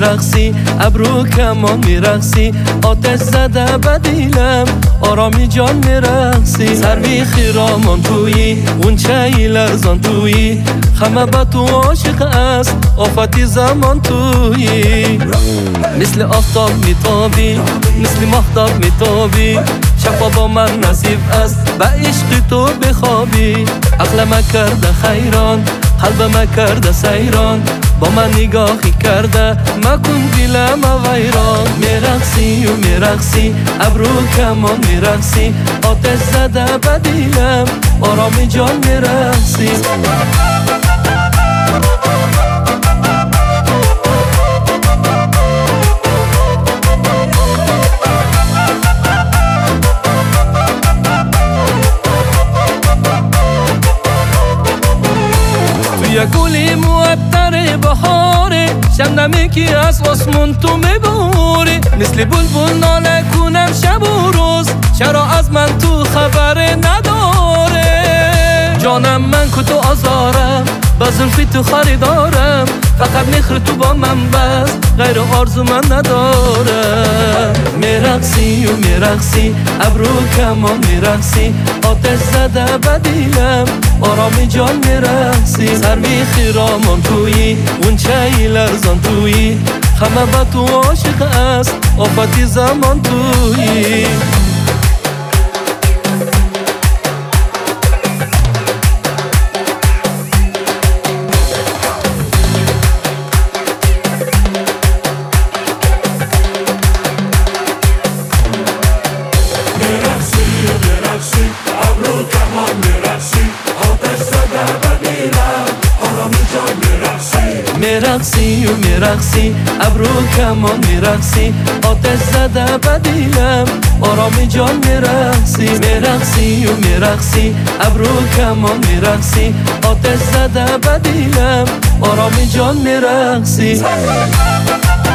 میرقصی، ابرو کمان میرقصی، آتش زده بدیلم آرامی جان میرقصی. سروی خیرامان تویی اون چه لرزان تویی، خمه با تو عاشق است آفتی زمان تویی. مثل آفتاب میتابی، مثل ماهتاب میتابی، شفا با من نصیب است به عشق تو بخوابی. عقل ما کرده خیران، قلب ما کرده سیران، با من نگاهی کرده مکن دلم ویران. میرقصی و میرقصی، ابرو کمان میرقصی، آتش زده بدیلم آرامی جان میرقصی. یه گلی معطر بهاره، شبنمی که از آسمون تو میبوری، مثل بلبل ناله کنم شب و روز، چرا از من تو خبر نداره؟ جانم من که تو آزارم، با زلفی تو خریدارم، فقط مخر تو با من بس غیر آرزو من ندارم. میرقصی و میرقصی، ابرو کمان میرقصی، آتش زده بدیلم آرامی جان میرقصی. سروی خیرامان تویی اون چه لرزان تویی، خمه با تو عاشق است آفتی زمان تویی. میرقصی و میرقصی، ابرو کمان میرقصی، آتش زده بدیلم آرامی جان میرقصی. میرقصی و میرقصی، ابرو کمان میرقصی، آتش زده بدیلم آرامی جان میرقصی.